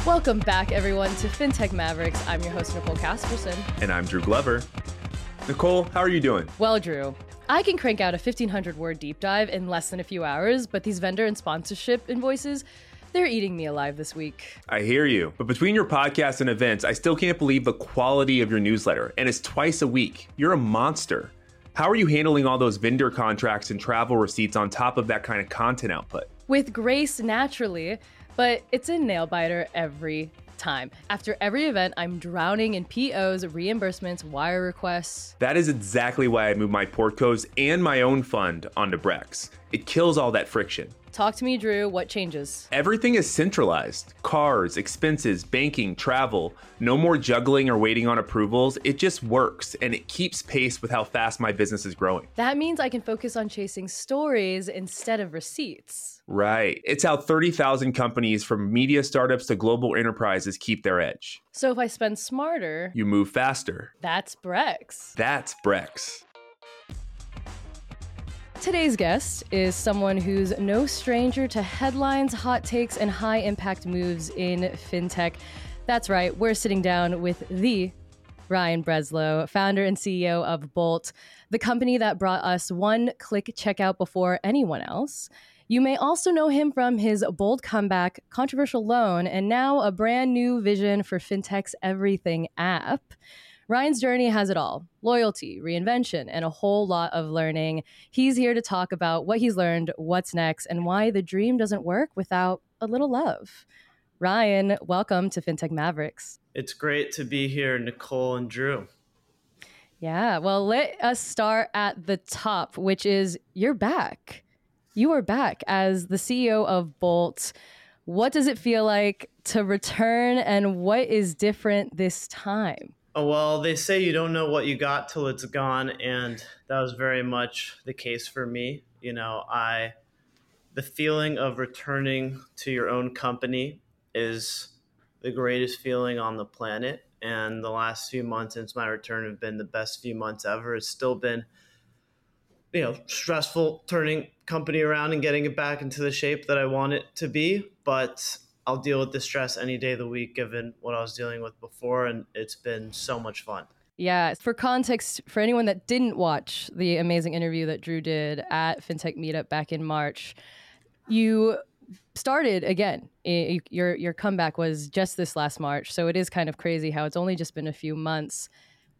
Welcome back, everyone, to FinTech Mavericks. I'm your host, Nicole Casperson. And I'm Drew Glover. Nicole, how are you doing? Well, Drew, I can crank out a 1,500-word deep dive in less than a few hours, but these vendor and sponsorship invoices, they're eating me alive this week. I hear you. But between your podcast and events, I still can't believe the quality of your newsletter. And it's twice a week. You're a monster. How are you handling all those vendor contracts and travel receipts on top of that kind of content output? With grace, naturally, but it's a nail biter every time. After every event, I'm drowning in POs, reimbursements, wire requests. That is exactly why I moved my portcos and my own fund onto Brex. It kills all that friction. Talk to me, Drew. What changes? Everything is centralized. Cars, expenses, banking, travel. No more juggling or waiting on approvals. It just works, and it keeps pace with how fast my business is growing. That means I can focus on chasing stories instead of receipts. Right. It's how 30,000 companies from media startups to global enterprises keep their edge. So if I spend smarter, You move faster. that's Brex. That's Brex. Today's guest is someone who's no stranger to headlines, hot takes, and high-impact moves in fintech. That's right, we're sitting down with the Ryan Breslow, founder and CEO of Bolt, the company that brought us one-click checkout before anyone else. You may also know him from his bold comeback, controversial loan, and now a brand new vision for fintech's Everything app. Ryan's journey has it all: loyalty, reinvention, and a whole lot of learning. He's here to talk about what he's learned, what's next, and why the dream doesn't work without a little love. Ryan, welcome to FinTech Mavericks. It's great to be here, Nicole and Drew. Yeah, well, let us start at the top, which is you're back. You are back as the CEO of Bolt. What does it feel like to return, and what is different this time? Oh, well, they say you don't know what you got till it's gone, and that was very much the case for me. The feeling of returning to your own company is the greatest feeling on the planet, and the last few months since my return have been the best few months ever. It's still been, stressful turning company around and getting it back into the shape that I want it to be, but I'll deal with the stress any day of the week given what I was dealing with before, and it's been so much fun. Yeah, for context, for anyone that didn't watch the amazing interview that Drew did at FinTech Meetup back in March, you started again. Your comeback was just this last March, so it is kind of crazy how it's only just been a few months.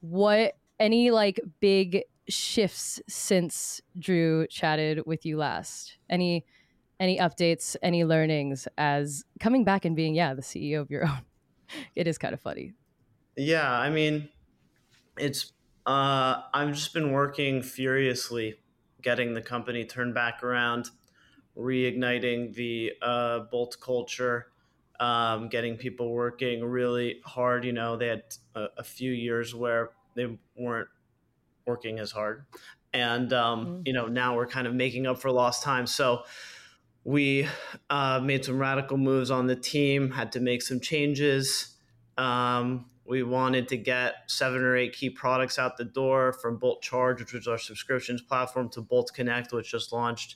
Any big shifts since Drew chatted with you last? Any updates, any learnings as coming back and being, the CEO of your own? It is kind of funny. Yeah, I mean, it's I've just been working furiously getting the company turned back around, reigniting the Bolt culture, getting people working really hard. They had a few years where they weren't working as hard. And, now we're kind of making up for lost time. So we made some radical moves on the team, had to make some changes. We wanted to get 7 or 8 key products out the door, from Bolt Charge, which was our subscriptions platform, to Bolt Connect, which just launched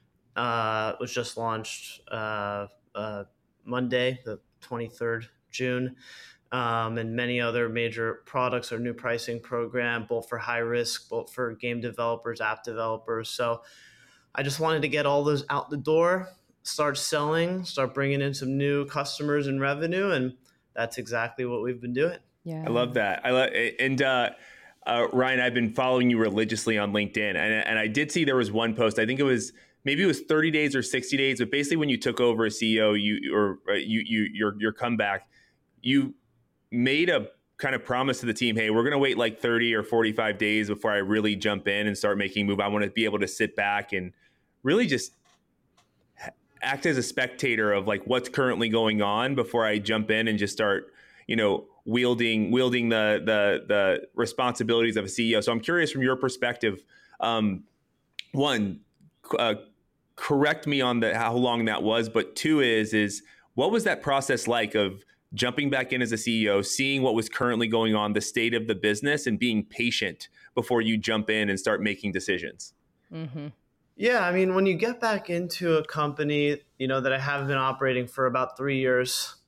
Monday, the 23rd June, and many other major products. Our new pricing program, Bolt for high risk, Bolt for game developers, app developers. So I just wanted to get all those out the door, start selling, start bringing in some new customers and revenue, and that's exactly what we've been doing. Yeah, I love that. Ryan, I've been following you religiously on LinkedIn, and I did see there was one post. I think it was 30 days or 60 days, but basically when you took over as CEO, your comeback, you made a kind of promise to the team, hey, we're going to wait like 30 or 45 days before I really jump in and start making a move. I want to be able to sit back and really just act as a spectator of like what's currently going on before I jump in and just start, wielding the responsibilities of a CEO. So I'm curious from your perspective, one, correct me on how long that was, but two is what was that process like of jumping back in as a CEO, seeing what was currently going on, the state of the business, and being patient before you jump in and start making decisions? Mm-hmm. Yeah, I mean, when you get back into a company, that I have been operating for about 3 years,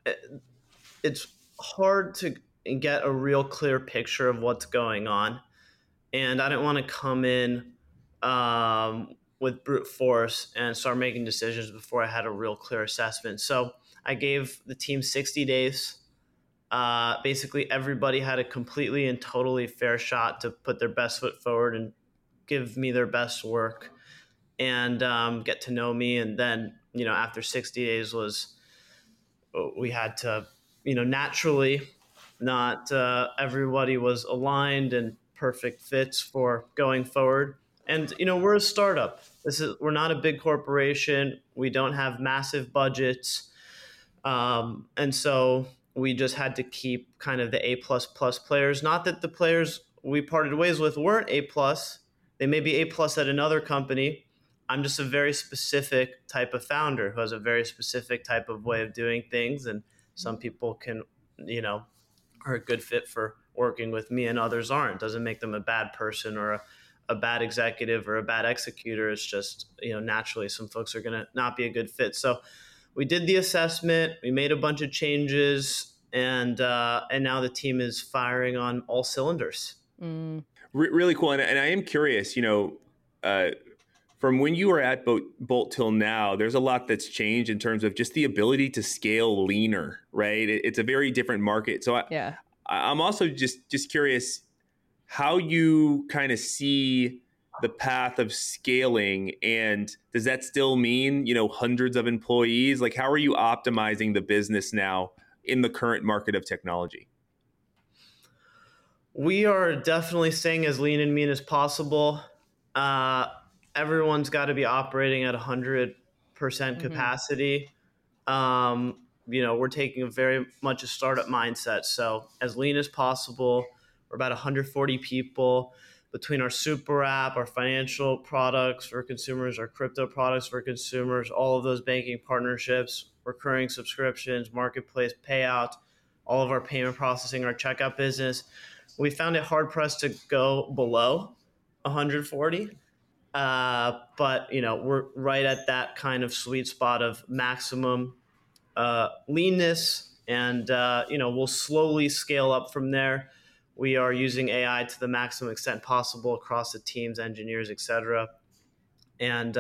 it's hard to get a real clear picture of what's going on. And I didn't want to come in with brute force and start making decisions before I had a real clear assessment. So I gave the team 60 days. Basically, everybody had a completely and totally fair shot to put their best foot forward and give me their best work and get to know me. And then, after 60 days we had to, naturally, not everybody was aligned and perfect fits for going forward. And, we're a startup. We're not a big corporation. We don't have massive budgets. And so we just had to keep kind of the A++ players. Not that the players we parted ways with weren't A+. They may be A+ at another company. I'm just a very specific type of founder who has a very specific type of way of doing things. And some people can, are a good fit for working with me and others aren't. Doesn't make them a bad person or a bad executive or a bad executor. It's just, naturally some folks are going to not be a good fit. So we did the assessment, we made a bunch of changes, and now the team is firing on all cylinders. Really cool. And I am curious, from when you were at Bolt till now, there's a lot that's changed in terms of just the ability to scale leaner, right? It's a very different market. So I'm also just curious how you kind of see the path of scaling, and does that still mean, hundreds of employees? Like, how are you optimizing the business now in the current market of technology? We are definitely staying as lean and mean as possible. Everyone's got to be operating at 100% capacity. We're taking very much a startup mindset. So as lean as possible. We're about 140 people between our super app, our financial products for consumers, our crypto products for consumers, all of those banking partnerships, recurring subscriptions, marketplace payout, all of our payment processing, our checkout business. We found it hard pressed to go below 140. But, we're right at that kind of sweet spot of maximum leanness. And, we'll slowly scale up from there. We are using AI to the maximum extent possible across the teams, engineers, et cetera. And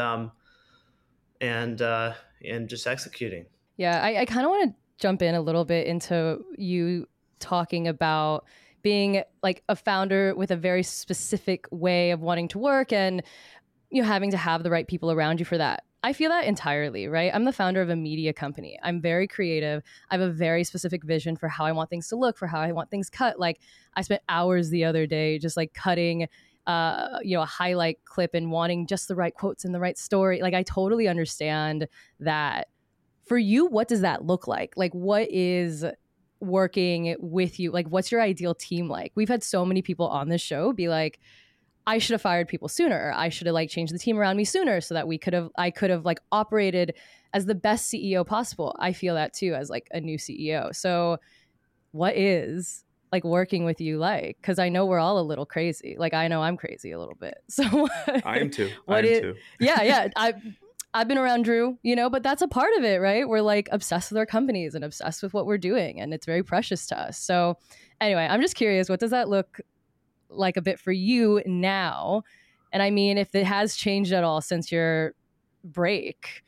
just executing. Yeah, I kind of want to jump in a little bit into you talking about being like a founder with a very specific way of wanting to work and having to have the right people around you for that. I feel that entirely, right? I'm the founder of a media company. I'm very creative. I have a very specific vision for how I want things to look, for how I want things cut. Like I spent hours the other day just like cutting a highlight clip and wanting just the right quotes and the right story. Like I totally understand that. For you, what does that look like? Like what is working with you? Like what's your ideal team like? We've had so many people on this show be like, I should have fired people sooner. I should have like changed the team around me sooner so that I could have like operated as the best CEO possible. I feel that too as like a new CEO. So what is like working with you like? Because I know we're all a little crazy. Like I know I'm crazy a little bit. So I am too. Yeah. I've been around Drew, but that's a part of it, right? We're like obsessed with our companies and obsessed with what we're doing, and it's very precious to us. So anyway, I'm just curious, what does that look like a bit for you now? And I mean, if it has changed at all since your break.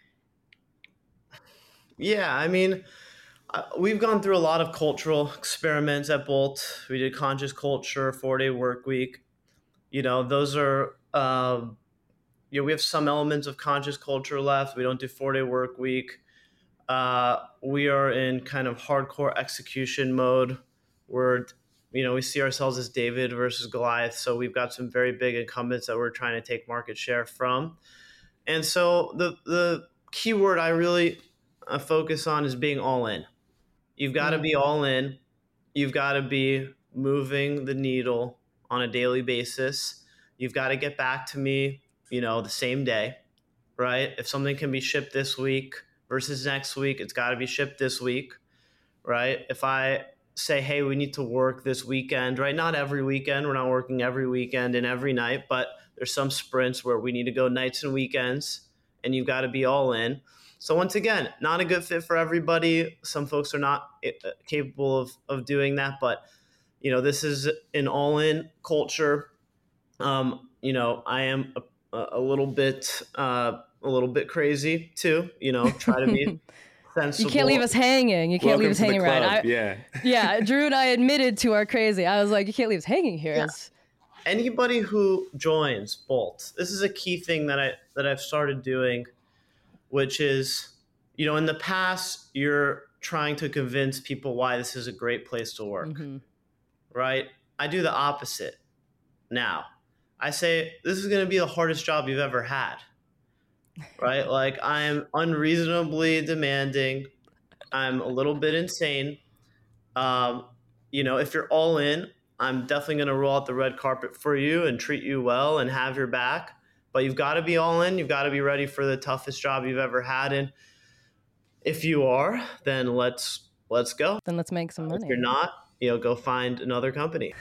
Yeah, I mean, we've gone through a lot of cultural experiments at Bolt. We did conscious culture, 4-day work week. Those are, we have some elements of conscious culture left. We don't do 4-day work week. We are in kind of hardcore execution mode where we see ourselves as David versus Goliath. So we've got some very big incumbents that we're trying to take market share from. And so the key word I really focus on is being all in. You've got to be all in. You've got to be moving the needle on a daily basis. You've got to get back to me, the same day, right? If something can be shipped this week versus next week, it's got to be shipped this week, right? If I say, hey, we need to work this weekend, right? Not every weekend. We're not working every weekend and every night, but there's some sprints where we need to go nights and weekends, and you've got to be all in. So once again, not a good fit for everybody. Some folks are not capable of doing that, but this is an all-in culture. I am a little bit crazy too. Try to be sensible. You can't leave us hanging. You can't Welcome leave us to the hanging, club. Ryan. Yeah, Drew and I admitted to our crazy. I was like, you can't leave us hanging here. Yeah. Anybody who joins Bolt, this is a key thing that I've started doing, which is, in the past, you're trying to convince people why this is a great place to work, right? I do the opposite now. I say, this is going to be the hardest job you've ever had, right? Like, I'm unreasonably demanding. I'm a little bit insane. If you're all in, I'm definitely going to roll out the red carpet for you and treat you well and have your back. But you've got to be all in. You've got to be ready for the toughest job you've ever had. And if you are, then let's go. Then let's make some money. If you're not, go find another company.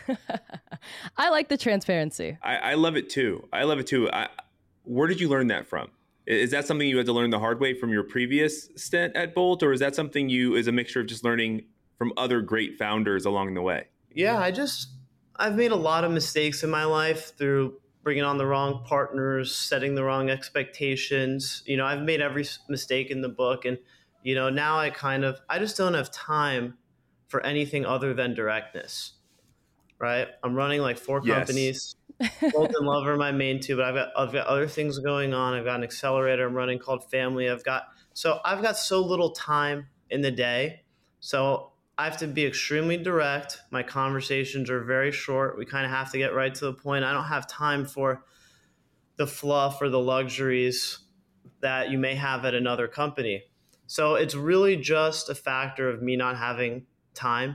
I like the transparency. I love it too. Where did you learn that from? Is that something you had to learn the hard way from your previous stint at Bolt, or is that something is a mixture of just learning from other great founders along the way? Yeah, I've made a lot of mistakes in my life through bringing on the wrong partners, setting the wrong expectations. I've made every mistake in the book, and now I just don't have time for anything other than directness. Right? I'm running like 4 companies. Bolt and Love are my main 2, but I've got other things going on. I've got an accelerator I'm running called Family. I've got so little time in the day. So I have to be extremely direct. My conversations are very short. We kind of have to get right to the point. I don't have time for the fluff or the luxuries that you may have at another company. So it's really just a factor of me not having time.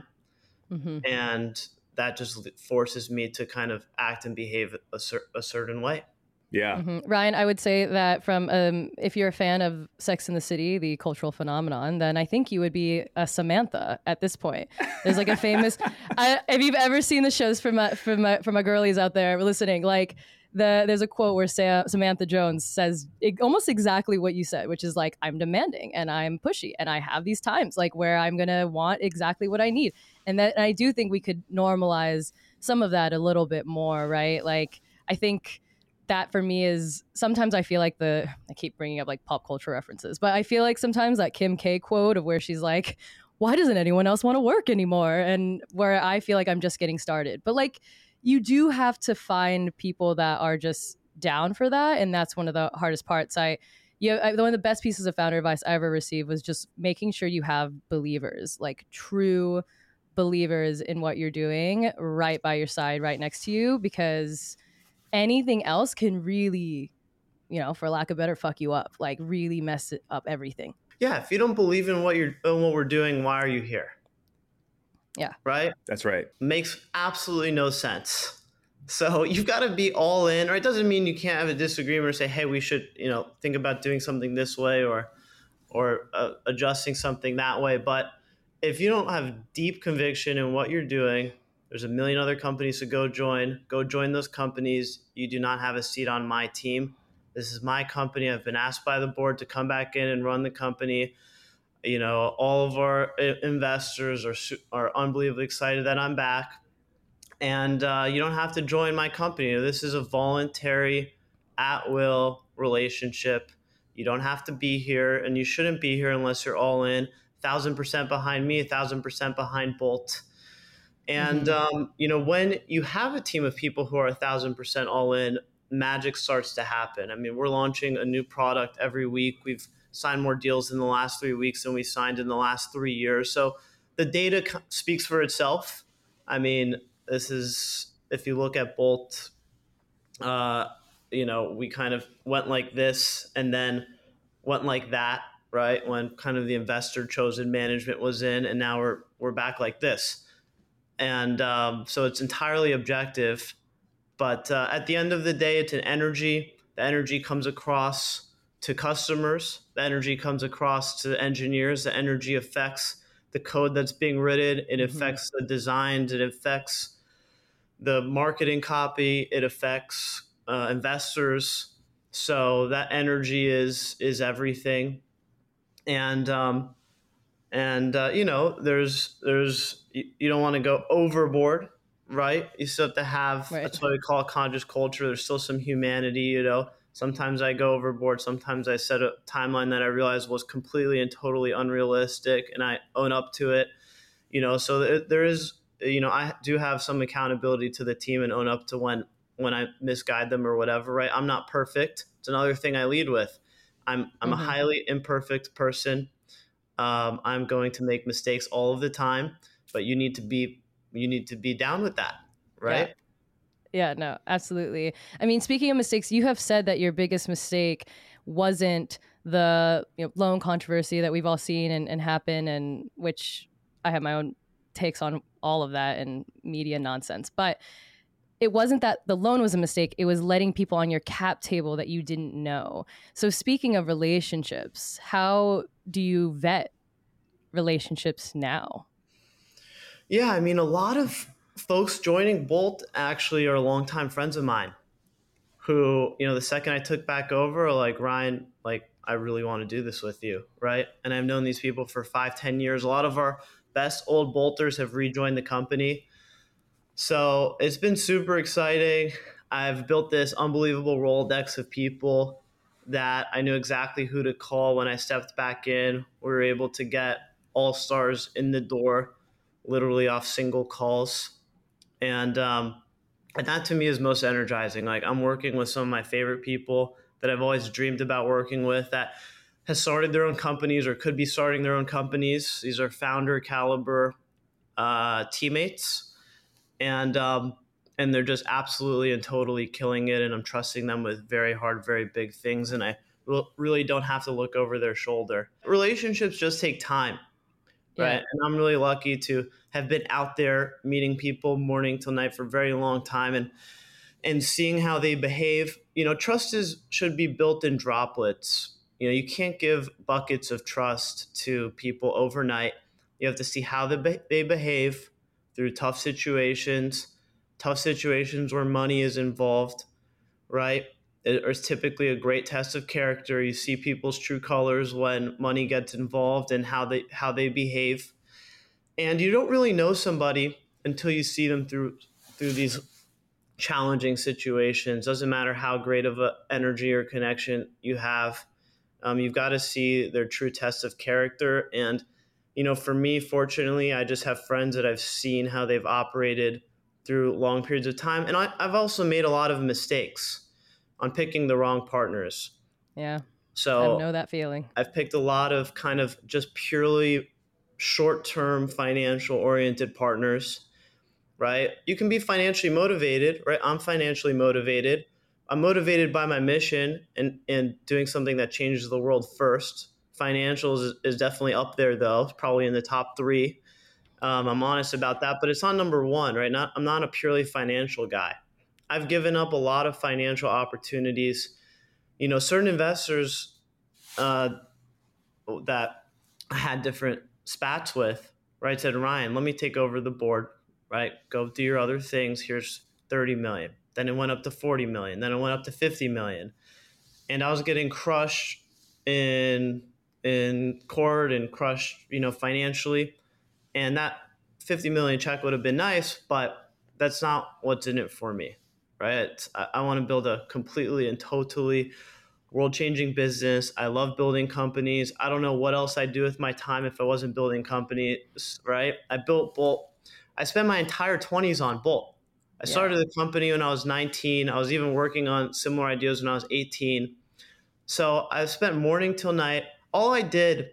And that just forces me to kind of act and behave a certain way. Yeah. Ryan, I would say that from if you're a fan of Sex and the City, the cultural phenomenon, then I think you would be a Samantha at this point. There's like a famous. If you've ever seen the shows from my girlies out there listening, like there's a quote where Samantha Jones says almost exactly what you said, which is like, I'm demanding and I'm pushy and I have these times like where I'm gonna want exactly what I need, and I do think we could normalize some of that a little bit more, right? Like I think that for me is sometimes I feel like I keep bringing up like pop culture references, but I feel like sometimes that Kim K quote of where she's like, why doesn't anyone else want to work anymore? And where I feel like I'm just getting started. But like, you do have to find people that are just down for that. And that's one of the hardest parts. One of the best pieces of founder advice I ever received was just making sure you have believers, like true believers in what you're doing right by your side, right next to you, because anything else can really, for lack of better, fuck you up, like really mess up everything. Yeah. If you don't believe in what we're doing, why are you here? Yeah. Right? That's right. Makes absolutely no sense. So you've got to be all in, or it doesn't mean you can't have a disagreement or say, hey, we should, think about doing something this way or adjusting something that way. But if you don't have deep conviction in what you're doing, there's a million other companies to go join those companies. You do not have a seat on my team. This is my company. I've been asked by the board to come back in and run the company. All of our investors are unbelievably excited that I'm back. And you don't have to join my company. This is a voluntary, at-will relationship. You don't have to be here, and you shouldn't be here unless you're all in. 1,000% behind me, 1,000% behind Bolt. And, when you have a team of people who are 1,000% all in, magic starts to happen. I mean, we're launching a new product every week. We've signed more deals in the last 3 weeks than we signed in the last 3 years. So the data speaks for itself. I mean, this is, if you look at Bolt, we kind of went like this and then went like that, right? When kind of the investor chosen management was in, and now we're back like this. And so it's entirely objective. But at the end of the day, it's an energy. The energy comes across to customers. The energy comes across to engineers. The energy affects the code that's being written. It affects the designs. It affects the marketing copy. It affects investors. So that energy is everything. and there's you don't want to go overboard, right? You still have to have, Right. that's what we call a conscious culture. There's still some humanity. Sometimes I go overboard. Sometimes I set a timeline that I realized was completely and totally unrealistic, and I own up to it. So there is, I do have some accountability to the team and own up to when I misguide them or whatever, right? I'm not perfect. It's another thing I lead with. I'm a Mm-hmm. highly imperfect person. I'm going to make mistakes all of the time, but you need to be down with that, Yeah. right? Yeah, no, absolutely. I mean, speaking of mistakes, you have said that your biggest mistake wasn't the loan controversy that we've all seen and happen, and which I have my own takes on all of that and media nonsense. But it wasn't that the loan was a mistake. It was letting people on your cap table that you didn't know. So speaking of relationships, how do you vet relationships now? Yeah, I mean, a lot of folks joining Bolt actually are longtime friends of mine who, the second I took back over, are like, Ryan, like, I really want to do this with you, right? And I've known these people for 5-10 years. A lot of our best old Bolters have rejoined the company. So it's been super exciting. I've built this unbelievable Rolodex of people that I knew exactly who to call when I stepped back in. We were able to get all stars in the door, literally off single calls. And that to me is most energizing. Like, I'm working with some of my favorite people that I've always dreamed about working with, that has started their own companies or could be starting their own companies. These are founder caliber teammates, and they're just absolutely and totally killing it. And I'm trusting them with very hard, very big things, and I really don't have to look over their shoulder. Relationships just take time, right? Yeah. And I'm really lucky to have been out there meeting people morning till night for a very long time, and seeing how they behave. Trust should be built in droplets. You can't give buckets of trust to people overnight. You have to see how they behave through tough situations where money is involved, right? It's typically a great test of character. You see people's true colors when money gets involved and how they behave. And you don't really know somebody until you see them through these challenging situations. Doesn't matter how great of a energy or connection you have. You've got to see their true test of character. And for me, fortunately, I just have friends that I've seen how they've operated through long periods of time. And I've also made a lot of mistakes on picking the wrong partners. Yeah. I So know that feeling. I've picked a lot of kind of just purely short-term financial oriented partners, right? You can be financially motivated, right? I'm financially motivated. I'm motivated by my mission and doing something that changes the world first. Financials is definitely up there, though. It's probably in the top three. I'm honest about that, but it's not number one, right? I'm not a purely financial guy. I've given up a lot of financial opportunities. Certain investors uh, that I had different spats with, right, said, Ryan, let me take over the board, right? Go do your other things. Here's 30 million. Then it went up to 40 million. Then it went up to 50 million. And I was getting crushed in court and crushed, financially. And that 50 million check would have been nice, but that's not what's in it for me, right? I want to build a completely and totally world-changing business. I love building companies. I don't know what else I'd do with my time if I wasn't building companies, right? I built Bolt. I spent my entire 20s on Bolt. I started the company when I was 19. I was even working on similar ideas when I was 18. So I spent morning till night. All I did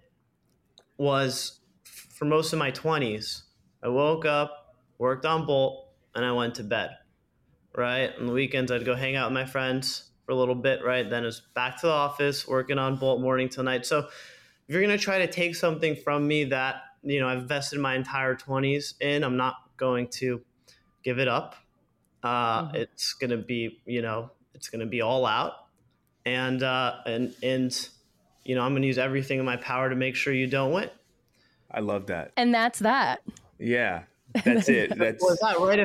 was, for most of my 20s, I woke up, worked on Bolt, and I went to bed, right? On the weekends, I'd go hang out with my friends for a little bit, right? Then it's back to the office, working on Bolt morning till night. So if you're going to try to take something from me that, I've invested my entire 20s in, I'm not going to give it up. Mm-hmm. It's going to be, it's going to be all out. And I'm going to use everything in my power to make sure you don't win. I love that. And that's that. Yeah, that's it. That's Well, that, right?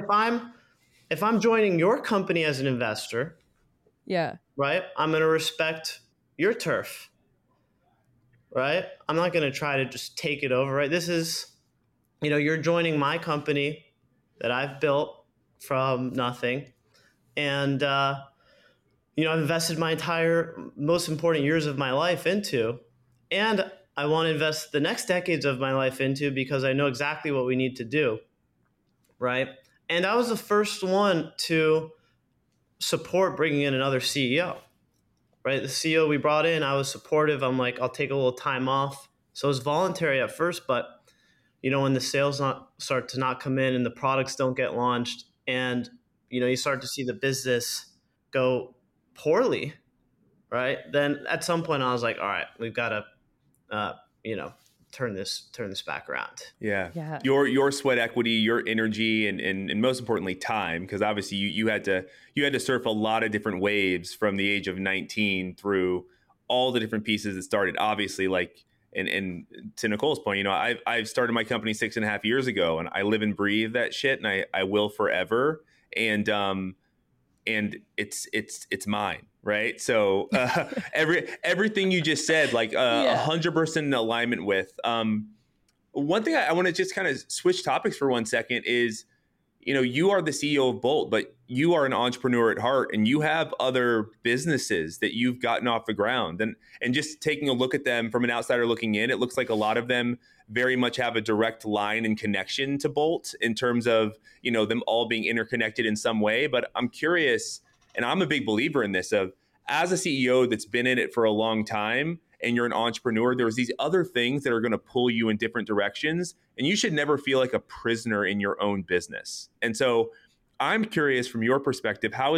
If I'm joining your company as an investor, Yeah. right, I'm going to respect your turf, right? I'm not going to try to just take it over, right? This is, you're joining my company that I've built from nothing. And, I've invested my entire most important years of my life into. And I want to invest the next decades of my life into because I know exactly what we need to do, right? And I was the first one to support bringing in another CEO, right? The CEO we brought in, I was supportive. I'm like, I'll take a little time off. So it was voluntary at first, but when the sales start to not come in and the products don't get launched, and you start to see the business go poorly, right? Then at some point I was like, all right, we've got to, turn this back around. Yeah. Yeah. Your sweat equity, your energy, and most importantly, time, because obviously you had to surf a lot of different waves from the age of 19 through all the different pieces that started. Obviously, like, and to Nicole's point, I've started my company 6.5 years ago, and I live and breathe that shit, and I will forever. And it's mine, right? So everything you just said, like 100% in alignment with. One thing I want to just kind of switch topics for 1 second is, you are the CEO of Bolt, but you are an entrepreneur at heart, and you have other businesses that you've gotten off the ground. And just taking a look at them from an outsider looking in, it looks like a lot of them very much have a direct line and connection to Bolt in terms of, them all being interconnected in some way. But I'm curious, and I'm a big believer in this, of as a CEO that's been in it for a long time, and you're an entrepreneur, there's these other things that are going to pull you in different directions, and you should never feel like a prisoner in your own business. And so I'm curious, from your perspective, how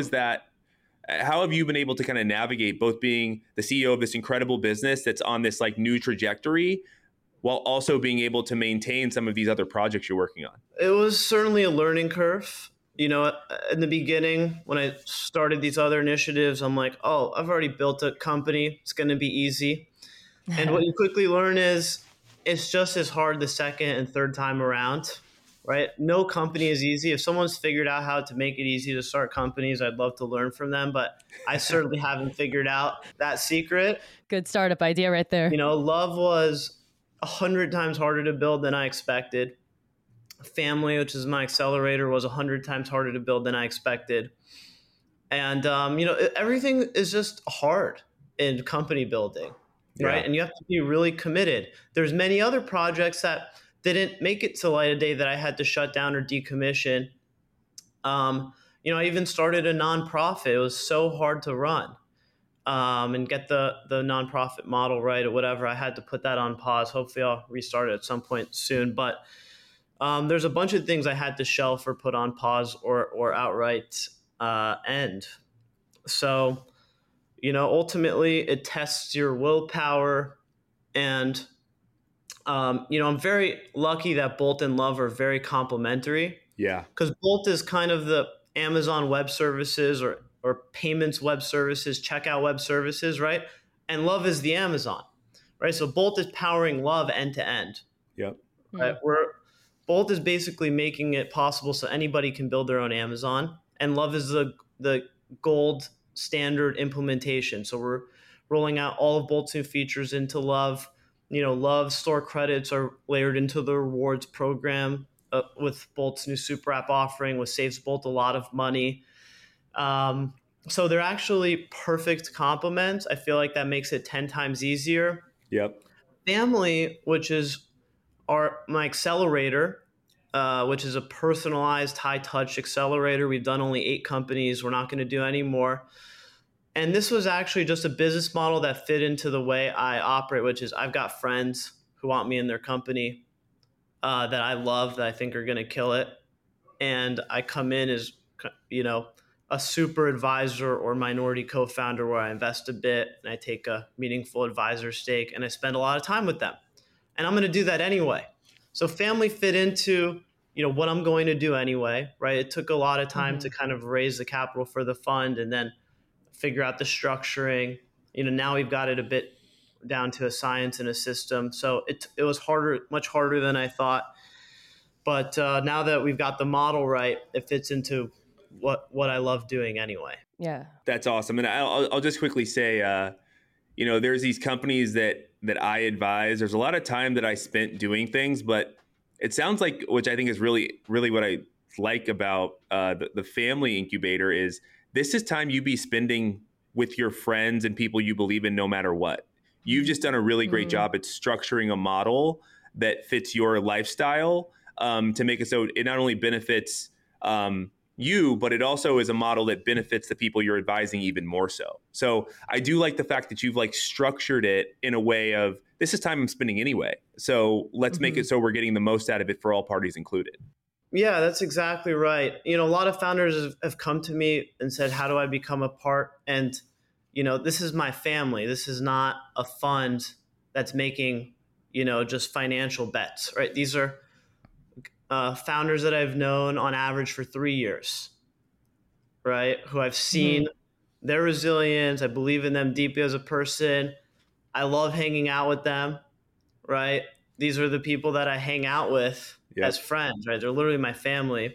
have you been able to kind of navigate both being the CEO of this incredible business that's on this like new trajectory, while also being able to maintain some of these other projects you're working on? It was certainly a learning curve. In the beginning, when I started these other initiatives, I'm like, oh, I've already built a company. It's going to be easy. And what you quickly learn is it's just as hard the second and third time around, right? No company is easy. If someone's figured out how to make it easy to start companies, I'd love to learn from them, but I certainly haven't figured out that secret. Good startup idea right there. Love was 100 times harder to build than I expected. Family, which is my accelerator, was 100 times harder to build than I expected. And, everything is just hard in company building, right? And you have to be really committed. There's many other projects that didn't make it to light of day that I had to shut down or decommission. I even started a nonprofit. It was so hard to run and get the nonprofit model right or whatever. I had to put that on pause. Hopefully I'll restart it at some point soon. But there's a bunch of things I had to shelf or put on pause or outright end. So, ultimately it tests your willpower. And, I'm very lucky that Bolt and Love are very complementary. Yeah. Because Bolt is kind of the Amazon Web Services or payments web services, checkout web services, right? And Love is the Amazon, right? So Bolt is powering Love end to end. Yep. Right? Bolt is basically making it possible so anybody can build their own Amazon, and Love is the gold standard implementation. So we're rolling out all of Bolt's new features into Love. Love store credits are layered into the rewards program with Bolt's new super app offering, which saves Bolt a lot of money. So they're actually perfect complements. I feel like that makes it 10 times easier. Yep. Family, which is my accelerator, which is a personalized high-touch accelerator. We've done only 8 companies. We're not going to do any more. And this was actually just a business model that fit into the way I operate, which is I've got friends who want me in their company that I love, that I think are going to kill it. And I come in as, a super advisor or minority co-founder where I invest a bit and I take a meaningful advisor stake and I spend a lot of time with them. And I'm going to do that anyway. So family fit into, what I'm going to do anyway, right? It took a lot of time to kind of raise the capital for the fund and then figure out the structuring. Now we've got it a bit down to a science and a system. So it was harder, much harder than I thought. But now that we've got the model right, it fits into what I love doing anyway. Yeah. That's awesome. And I'll just quickly say, there's these companies that that I advise, there's a lot of time that I spent doing things, but it sounds like, which I think is really, really what I like about the family incubator is this is time you be spending with your friends and people you believe in no matter what. You've just done a really great job at structuring a model that fits your lifestyle to make it so it not only benefits you, but it also is a model that benefits the people you're advising even more so. So I do like the fact that you've like structured it in a way of this is time I'm spending anyway. So let's make it so we're getting the most out of it for all parties included. Yeah, that's exactly right. A lot of founders have come to me and said, how do I become a part? And, this is my family. This is not a fund that's making, just financial bets, right? These are founders that I've known on average for 3 years, right? Who I've seen their resilience. I believe in them deeply as a person. I love hanging out with them, right? These are the people that I hang out with as friends, right? They're literally my family.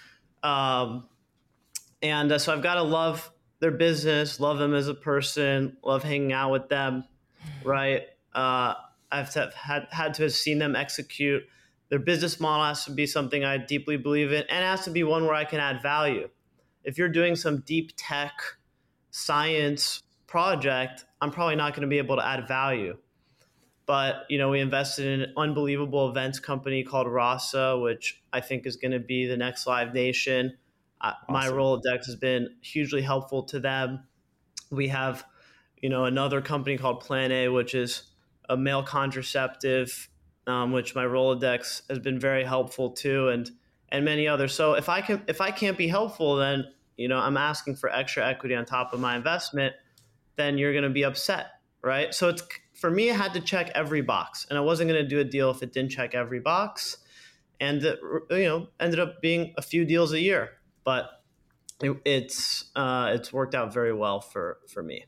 So I've got to love their business, love them as a person, love hanging out with them, right? I've had to have seen them execute. Their business model has to be something I deeply believe in, and it has to be one where I can add value. If you're doing some deep tech science project, I'm probably not going to be able to add value. But, we invested in an unbelievable events company called Rasa, which I think is going to be the next Live Nation. Awesome. My Rolodex has been hugely helpful to them. We have, another company called Plan A, which is a male contraceptive, which my Rolodex has been very helpful to, and many others. So if I can't be helpful, then, I'm asking for extra equity on top of my investment, then you're going to be upset, right? So for me, I had to check every box, and I wasn't going to do a deal if it didn't check every box. And it, ended up being a few deals a year, but it's worked out very well for me.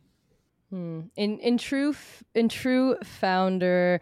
In true founder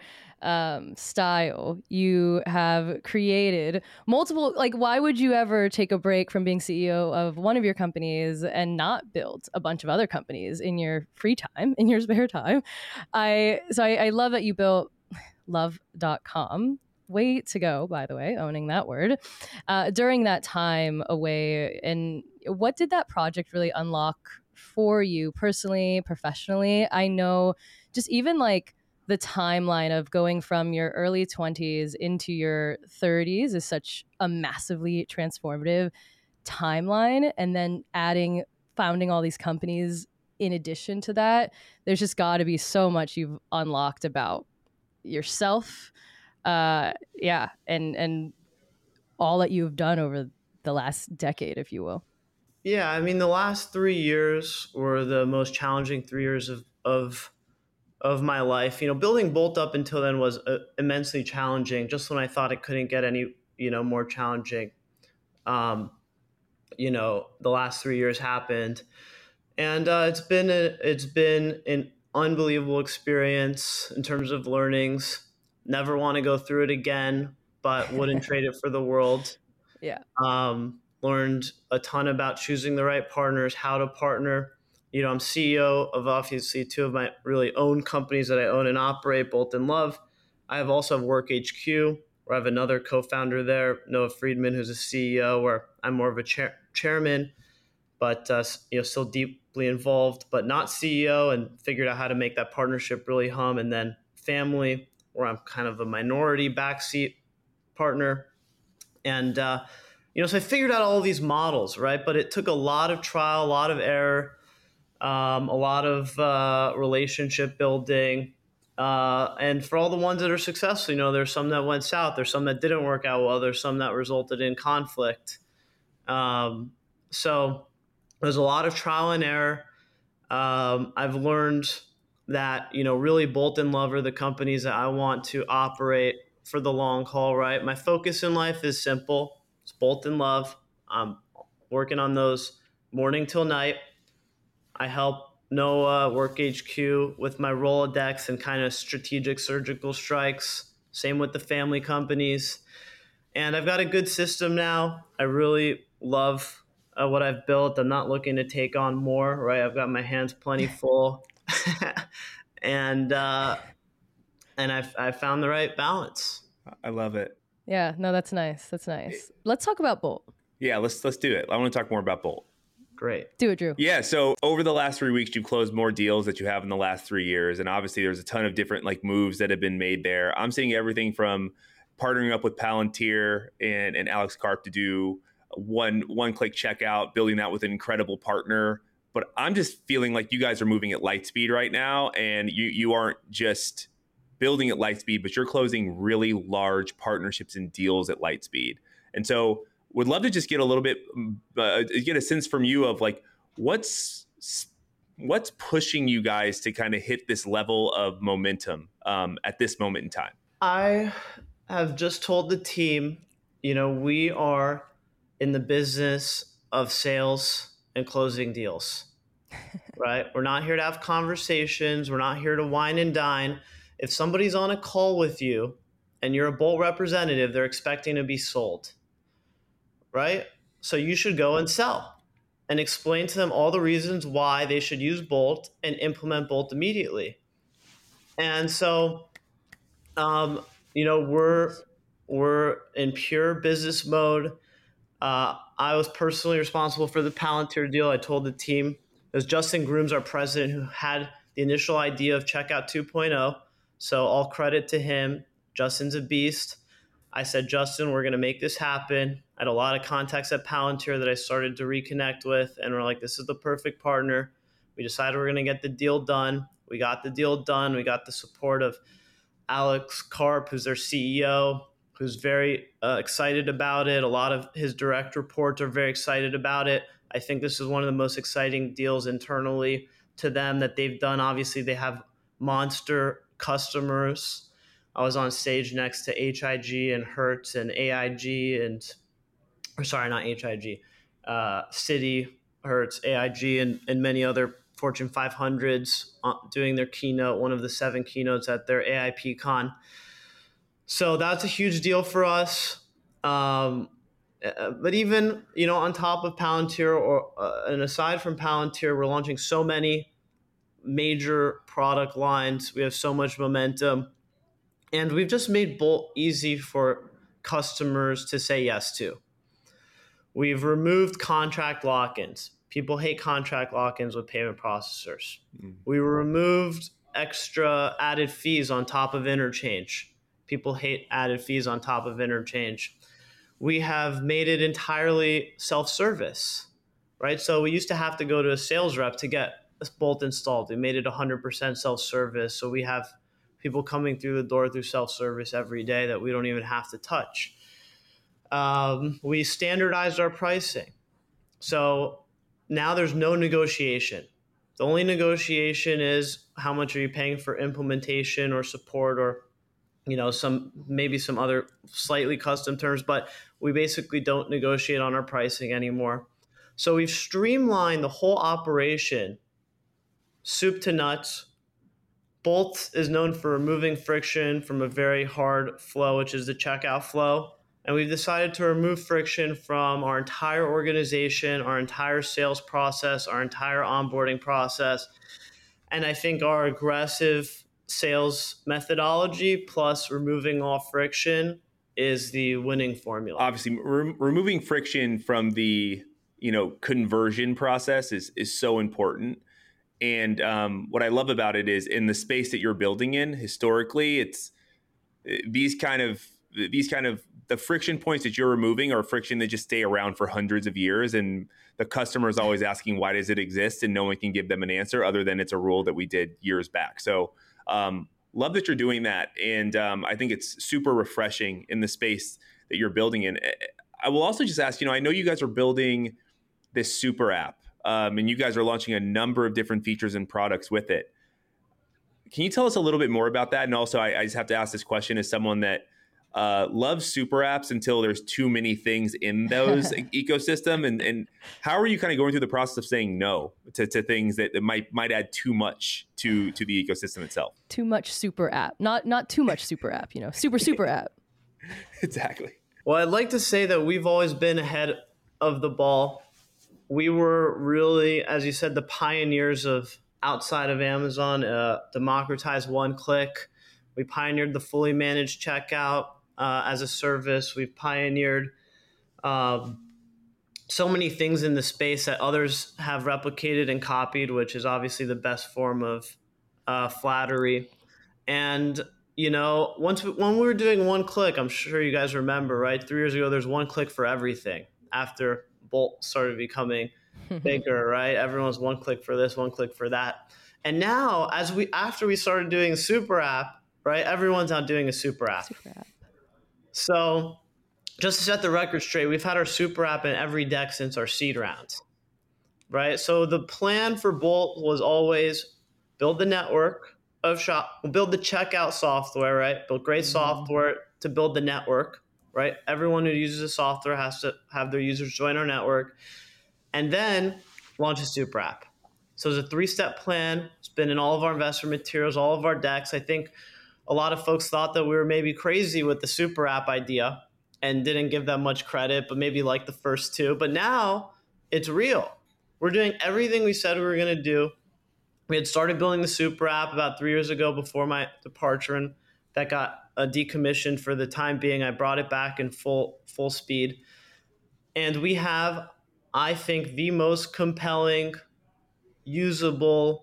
style, you have created multiple, like, why would you ever take a break from being CEO of one of your companies and not build a bunch of other companies in your free time, in your spare time? I love that you built Love.com. Way to go, by the way, owning that word. During that time away, and what did that project really unlock for you personally, professionally? I know just even like the timeline of going from your early 20s into your 30s is such a massively transformative timeline. And then founding all these companies in addition to that, there's just got to be so much you've unlocked about yourself. And all that you've done over the last decade, if you will. Yeah, I mean, the last 3 years were the most challenging 3 years of my life. Building Bolt up until then was immensely challenging. Just when I thought it couldn't get any, more challenging, the last 3 years happened, and it's been an unbelievable experience in terms of learnings. Never want to go through it again, but wouldn't trade it for the world. Yeah. Learned a ton about choosing the right partners, how to partner. I'm CEO of obviously two of my really own companies that I own and operate, Bolt and Love. I have also Work HQ, where I have another co-founder there, Noah Friedman, who's a CEO, where I'm more of a chairman, but still deeply involved, but not CEO, and figured out how to make that partnership really hum. And then family, where I'm kind of a minority backseat partner. And so I figured out all these models, right? But it took a lot of trial, a lot of error, a lot of relationship building. And for all the ones that are successful, there's some that went south, there's some that didn't work out well, there's some that resulted in conflict. So there's a lot of trial and error. I've learned that, really Bolt and Love are the companies that I want to operate for the long haul, right? My focus in life is simple. It's Bolt and Love. I'm working on those morning till night. I help Noah, Work HQ, with my Rolodex and kind of strategic surgical strikes. Same with the family companies. And I've got a good system now. I really love what I've built. I'm not looking to take on more, right? I've got my hands plenty full. And and I found the right balance. I love it. Yeah, no, that's nice. That's nice. Let's talk about Bolt. Yeah, let's do it. I want to talk more about Bolt. Great. Do it, Drew. Yeah, so over the last 3 weeks, you've closed more deals that you have in the last 3 years, and obviously there's a ton of different like moves that have been made there. I'm seeing everything from partnering up with Palantir and Alex Karp to do one-click checkout, building that with an incredible partner. But I'm just feeling like you guys are moving at light speed right now, and you aren't just building at light speed, but you're closing really large partnerships and deals at light speed. And so would love to just get a little bit, get a sense from you of like, what's pushing you guys to kind of hit this level of momentum at this moment in time? I have just told the team, we are in the business of sales and closing deals, right? We're not here to have conversations. We're not here to wine and dine. If somebody's on a call with you and you're a Bolt representative, they're expecting to be sold, right? So you should go and sell and explain to them all the reasons why they should use Bolt and implement Bolt immediately. And so, we're in pure business mode. I was personally responsible for the Palantir deal. I told the team, it was Justin Grooms, our president, who had the initial idea of Checkout 2.0. So all credit to him. Justin's a beast. I said, Justin, we're going to make this happen. I had a lot of contacts at Palantir that I started to reconnect with, and we're like, this is the perfect partner. We decided we're going to get the deal done. We got the deal done. We got the support of Alex Karp, who's their CEO, who's very excited about it. A lot of his direct reports are very excited about it. I think this is one of the most exciting deals internally to them that they've done. Obviously, they have monster customers. I was on stage next to HIG and Hertz and AIG not HIG, Citi, Hertz, AIG, and many other Fortune 500s doing their keynote, one of the 7 keynotes at their AIP Con. So that's a huge deal for us. But even, on top of Palantir and aside from Palantir, we're launching so many major product lines. We have so much momentum. And we've just made Bolt easy for customers to say yes to. We've removed contract lock-ins. People hate contract lock-ins with payment processors. We removed extra added fees on top of interchange. People hate added fees on top of interchange. We have made it entirely self-service, right? So we used to have to go to a sales rep to get a Bolt installed. We made it 100% self-service. So we have people coming through the door through self-service every day that we don't even have to touch. We standardized our pricing. So now there's no negotiation. The only negotiation is how much are you paying for implementation or support or some other slightly custom terms, but we basically don't negotiate on our pricing anymore. So we've streamlined the whole operation, soup to nuts. Bolt is known for removing friction from a very hard flow, which is the checkout flow. And we've decided to remove friction from our entire organization, our entire sales process, our entire onboarding process. And I think our aggressive sales methodology plus removing all friction is the winning formula. Obviously, removing friction from the conversion process is so important. And what I love about it is in the space that you're building in historically, it's these kind of the friction points that you're removing are friction that just stay around for hundreds of years. And the customer is always asking, why does it exist? And no one can give them an answer other than it's a rule that we did years back. So love that you're doing that. And I think it's super refreshing in the space that you're building in. I will also just ask, I know you guys are building this super app and you guys are launching a number of different features and products with it. Can you tell us a little bit more about that? And also, I just have to ask this question as someone that loves super apps until there's too many things in those ecosystem. And how are you kind of going through the process of saying no to things that might add too much to the ecosystem itself? Too much super app, not too much super app, super app. Exactly. Well, I'd like to say that we've always been ahead of the ball. We were really, as you said, the pioneers of outside of Amazon, democratize one click. We pioneered the fully managed checkout as a service. We've pioneered so many things in the space that others have replicated and copied, which is obviously the best form of flattery. And when we were doing one click, I'm sure you guys remember, right? 3 years ago, there's one click for everything. After Bolt started becoming bigger, right? Everyone was one click for this, one click for that. And now, after we started doing super app, right? Everyone's now doing a super app. So just to set the record straight, we've had our super app in every deck since our seed rounds, right? So the plan for Bolt was always build the network of build the checkout software, right? Build great software to build the network, right? Everyone who uses the software has to have their users join our network, and then launch a super app. So it's a 3-step plan. It's been in all of our investment materials, all of our decks. I think a lot of folks thought that we were maybe crazy with the super app idea and didn't give that much credit, but maybe like the first two. But now it's real. We're doing everything we said we were going to do. We had started building the super app about 3 years ago before my departure, and that got decommissioned for the time being. I brought it back in full speed. And we have, I think, the most compelling, usable,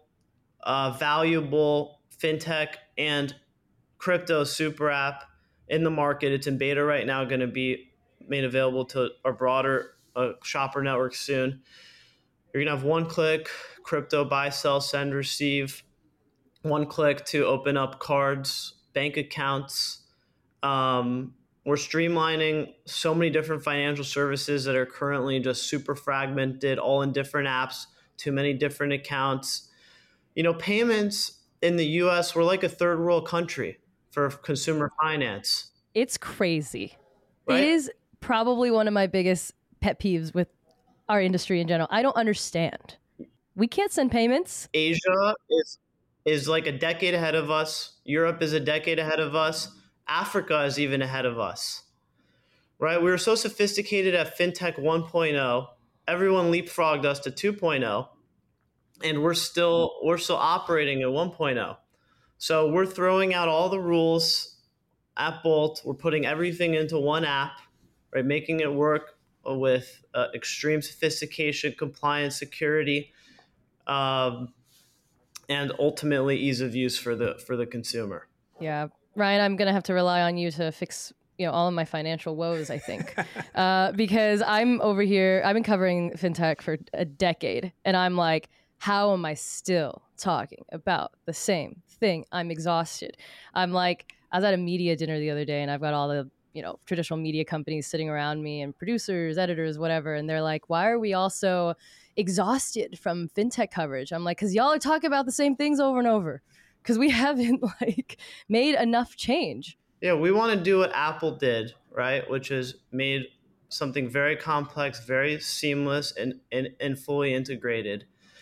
valuable fintech and crypto super app in the market. It's in beta right now, going to be made available to our broader shopper network soon. You're going to have one click, crypto, buy, sell, send, receive. One click to open up cards, bank accounts. We're streamlining so many different financial services that are currently just super fragmented, all in different apps, too many different accounts. Payments in the US, we're like a third world country for consumer finance. It's crazy. Right? It is probably one of my biggest pet peeves with our industry in general. I don't understand. We can't send payments. Asia is like a decade ahead of us. Europe is a decade ahead of us. Africa is even ahead of us. Right? We were so sophisticated at FinTech 1.0. Everyone leapfrogged us to 2.0. And we're still operating at 1.0. So we're throwing out all the rules at Bolt. We're putting everything into one app, right? Making it work with extreme sophistication, compliance, security, and ultimately ease of use for the consumer. Yeah, Ryan, I'm gonna have to rely on you to fix all of my financial woes, I think, because I'm over here. I've been covering fintech for a decade, and I'm like, how am I still talking about the same thing? I'm exhausted. I'm like, I was at a media dinner the other day, and I've got all the traditional media companies sitting around me, and producers, editors, whatever, and they're like, why are we all so exhausted from fintech coverage? I'm like, because y'all are talking about the same things over and over, because we haven't made enough change. Yeah, we want to do what Apple did, right? Which is made something very complex, very seamless, and fully integrated.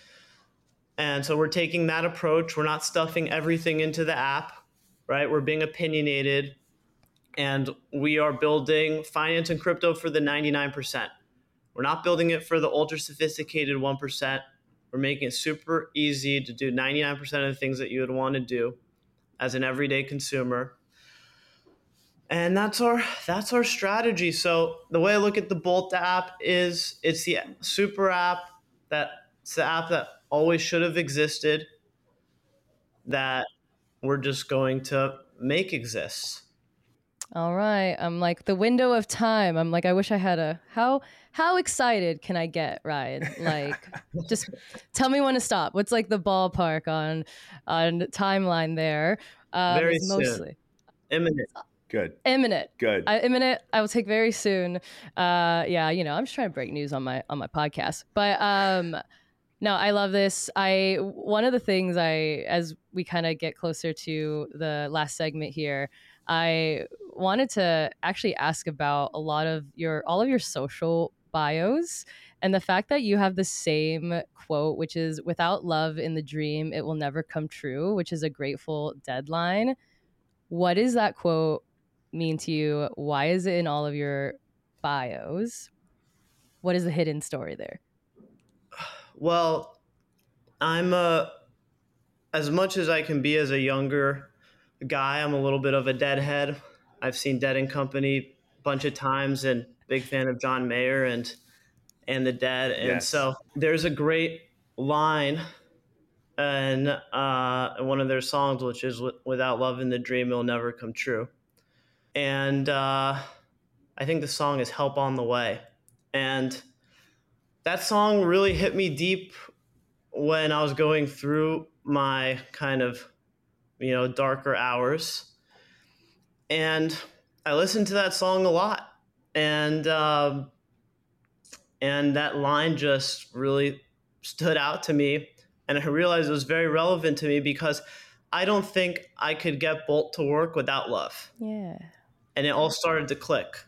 And so we're taking that approach. We're not stuffing everything into the app, right? We're being opinionated, and we are building finance and crypto for the 99%. We're not building it for the ultra sophisticated 1%. We're making it super easy to do 99% of the things that you would want to do as an everyday consumer. And that's our strategy. So the way I look at the Bolt app is it's the super app it's the app that always should have existed, that we're just going to make exist. All right. I'm like, the window of time. I'm like, I wish I had how excited can I get, Ryan? Like, just tell me when to stop. What's like the ballpark on timeline there? Very mostly soon. Imminent. Good. Imminent. Good. Imminent. I will take very soon. Yeah, I'm just trying to break news on my podcast. But no, I love this. One of the things as we kind of get closer to the last segment here, I wanted to actually ask about all of your social bios and the fact that you have the same quote, which is "Without love in the dream, it will never come true," which is a Grateful Dead line. What does that quote mean to you? Why is it in all of your bios? What is the hidden story there? Well, I'm as much as I can be as a younger guy. I'm a little bit of a Deadhead. I've seen Dead and Company a bunch of times, and big fan of John Mayer and the Dead. And Yes. so there's a great line in one of their songs, which is "Without love in the dream, it'll never come true." And I think the song is "Help on the Way," and that song really hit me deep when I was going through my kind of darker hours, and I listened to that song a lot, and that line just really stood out to me, and I realized it was very relevant to me because I don't think I could get Bolt to work without love. Yeah. And it all started to click.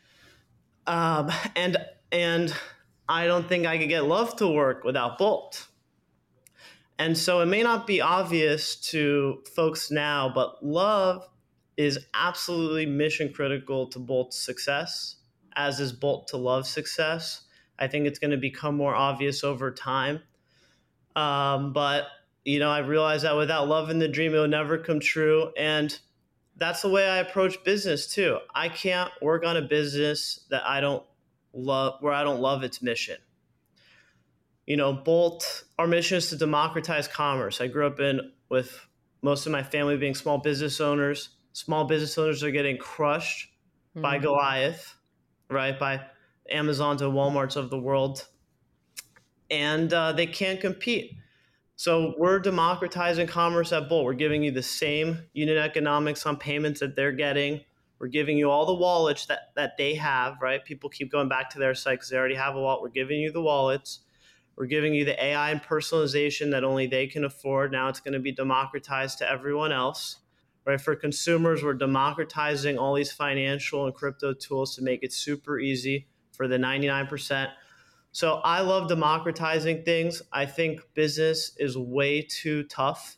And I don't think I could get love to work without Bolt. And so it may not be obvious to folks now, but love is absolutely mission critical to Bolt's success, as is Bolt to Love's success. I think it's going to become more obvious over time. But I realized that without love in the dream, it will never come true. And that's the way I approach business too. I can't work on a business that I don't love, where I don't love its mission. Bolt, our mission is to democratize commerce. I grew up with most of my family being small business owners. Small business owners are getting crushed by Goliath, right? By Amazons and Walmarts of the world. And they can't compete. So we're democratizing commerce at Bolt. We're giving you the same unit economics on payments that they're getting. We're giving you all the wallets that they have, right? People keep going back to their site because they already have a wallet. We're giving you the wallets. We're giving you the AI and personalization that only they can afford. Now it's going to be democratized to everyone else, right? For consumers, we're democratizing all these financial and crypto tools to make it super easy for the 99%. So I love democratizing things. I think business is way too tough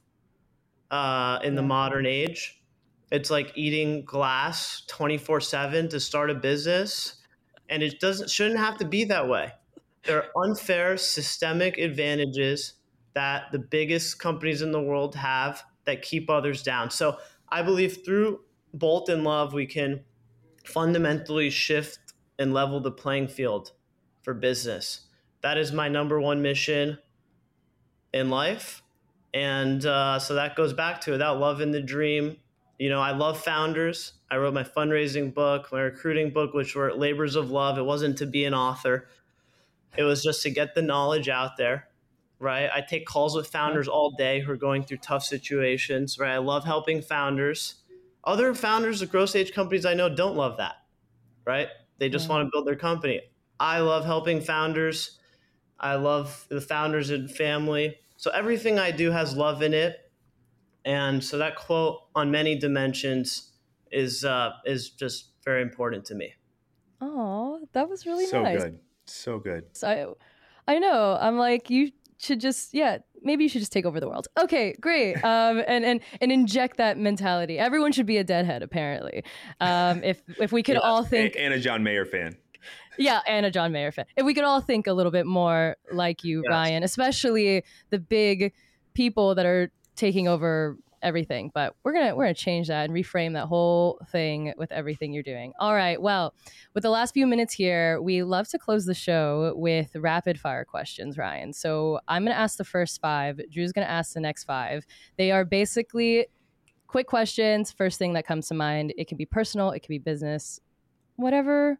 in the modern age. It's like eating glass 24/7 to start a business, and it shouldn't have to be that way. There are unfair systemic advantages that the biggest companies in the world have that keep others down. So I believe through Bolt and Love, we can fundamentally shift and level the playing field for business. That is my number one mission in life. And so that goes back to without love in the dream. I love founders. I wrote my fundraising book, my recruiting book, which were labors of love. It wasn't to be an author. It was just to get the knowledge out there, right? I take calls with founders all day who are going through tough situations, right? I love helping founders. Other founders of growth stage companies I know don't love that, right? They just want to build their company. I love helping founders. I love the founders and family. So everything I do has love in it. And so that quote on many dimensions is just very important to me. Oh, that was really So nice. good. So good. So I know. I'm like, you should just, maybe you should just take over the world. Okay, great. And inject that mentality. Everyone should be a Deadhead, apparently. If we could all think, and a John Mayer fan. Yeah, and a John Mayer fan. If we could all think a little bit more like you, Ryan, especially the big people that are taking over everything. But we're gonna change that and reframe that whole thing with everything you're doing. All right. Well, with the last few minutes here, we love to close the show with rapid fire questions, Ryan. So I'm gonna ask the first 5. Drew's gonna ask the next 5. They are basically quick questions. First thing that comes to mind. It can be personal. It can be business. Whatever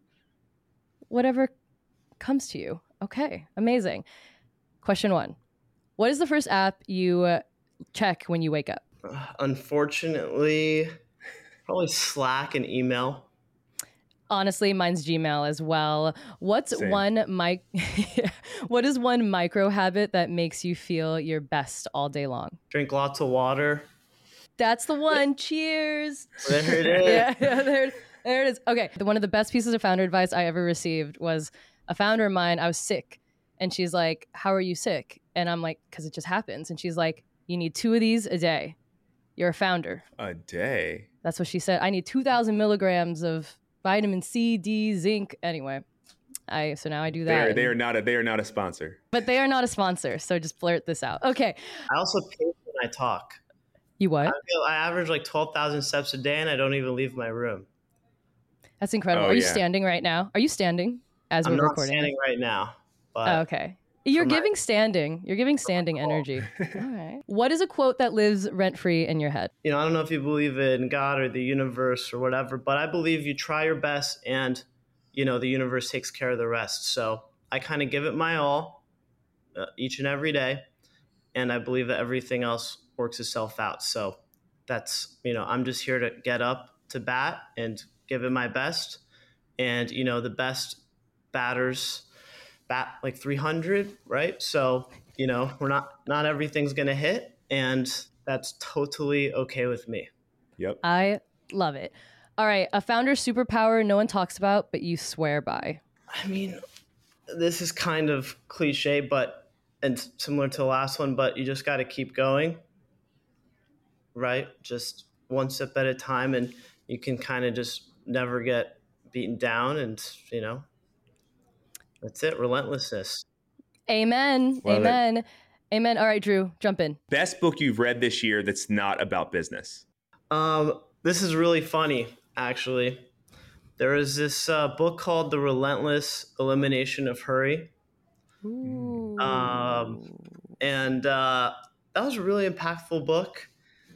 comes to you. Okay, amazing. Question 1. What is the first app you check when you wake up? Unfortunately, probably Slack and email. Honestly, mine's Gmail as well. What is one micro habit that makes you feel your best all day long? Drink lots of water. That's the one. Cheers. There it is. There it is. Okay. One of the best pieces of founder advice I ever received was a founder of mine. I was sick. And she's like, how are you sick? And I'm like, because it just happens. And she's like, you need 2 of these a day. You're a founder. A day? That's what she said. I need 2,000 milligrams of vitamin C, D, zinc. Anyway, so now I do that. They are not a sponsor. But they are not a sponsor. So just blurt this out. Okay. I also pace when I talk. You what? I average like 12,000 steps a day, and I don't even leave my room. That's incredible. Oh, Are you yeah. standing right now? Are you standing as I'm we're not recording? standing right now, but Oh, okay. You're for my- giving standing. You're giving standing energy. All right. What is a quote that lives rent free in your head? I don't know if you believe in God or the universe or whatever, but I believe you try your best, and the universe takes care of the rest. So I kind of give it my all each and every day, and I believe that everything else works itself out. So that's I'm just here to get up to bat and give it my best, and the best batters bat like 300, right? So we're not everything's gonna hit, and that's totally okay with me. Yep. I love it. All right. A founder superpower no one talks about, but you swear by. I mean, this is kind of cliche, and similar to the last one, but you just got to keep going, right? Just one step at a time, and you can kind of just never get beaten down, and that's it. Relentlessness. Amen. Love it. Amen. Amen. All right, Drew, jump in. Best book you've read this year that's not about business. This is really funny, actually. There is this book called The Relentless Elimination of Hurry. Ooh. And that was a really impactful book.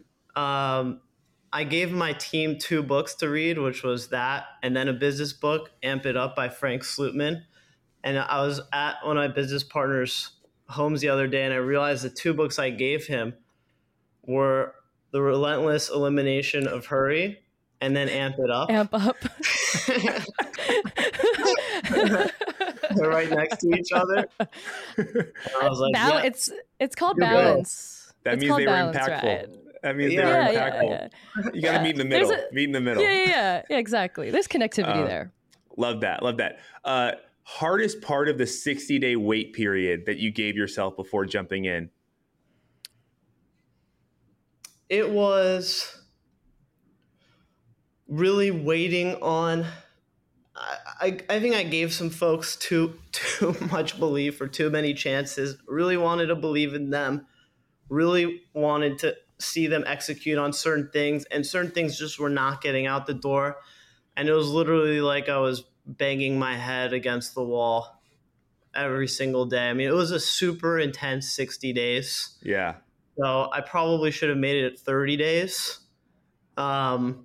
I gave my team 2 books to read, which was that, and then a business book, Amp It Up by Frank Slootman. And I was at one of my business partners' homes the other day, and I realized the 2 books I gave him were The Relentless Elimination of Hurry and then Amp It Up. Amp Up. They're right next to each other. And I was like, It's called You're balance. That It's means called they were balance, impactful. right? That means Yeah. they were Yeah, impactful. yeah. You got to meet in the middle. Meet in the middle. Yeah, exactly. There's connectivity there. Love that. Love that. Hardest part of the 60-day wait period that you gave yourself before jumping in? It was really waiting on. I think I gave some folks too much belief or too many chances. Really wanted to believe in them. Really wanted to see them execute on certain things, and certain things just were not getting out the door. And it was literally like I was banging my head against the wall every single day. I mean, it was a super intense 60 days. Yeah. So I probably should have made it at 30 days. But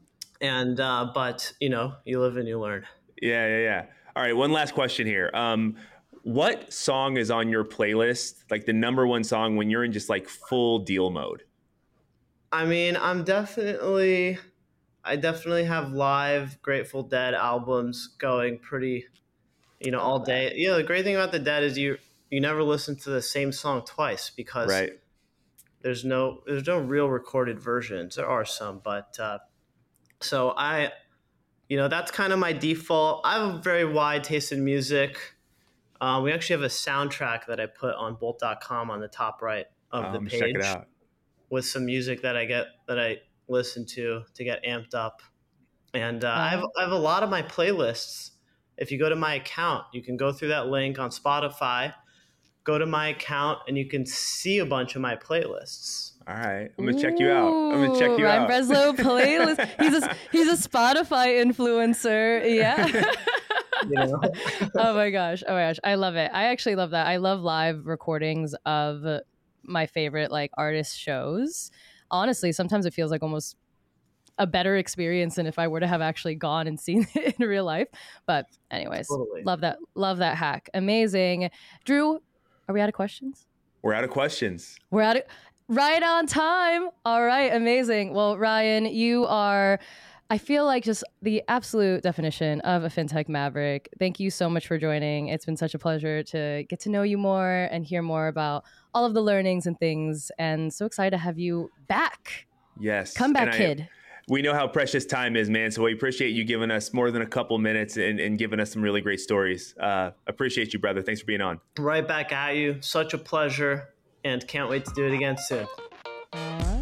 you live and you learn. Yeah. All right. One last question here. What song is on your playlist, like the number one song when you're in just like full deal mode? I mean, I definitely have live Grateful Dead albums going pretty, all day. The great thing about the Dead is you never listen to the same song twice, because Right. there's no real recorded versions. There are some, but so that's kind of my default. I have a very wide taste in music. We actually have a soundtrack that I put on Bolt.com on the top right of the page. Check it out. With some music that I listen to get amped up. And I have a lot of my playlists. If you go to my account, you can go through that link on Spotify, go to my account, and you can see a bunch of my playlists. All right. I'm going to check you out. Ryan Breslow playlist. He's a Spotify influencer. Yeah. Oh my gosh. I love it. I actually love that. I love live recordings of my favorite artist shows. Honestly, sometimes it feels like almost a better experience than if I were to have actually gone and seen it in real life. But anyways, Totally. Love that hack. Amazing. Drew, are we out of questions? We're out of questions. We're out of right on time. All right. Amazing. Well, Ryan, you are, I feel like, just the absolute definition of a fintech maverick. Thank you so much for joining. It's been such a pleasure to get to know you more and hear more about all of the learnings and things. And so excited to have you back. Yes. Come back, kid. We know how precious time is, man. So we appreciate you giving us more than a couple minutes and giving us some really great stories. Appreciate you, brother. Thanks for being on. Right back at you. Such a pleasure, and can't wait to do it again soon. All right.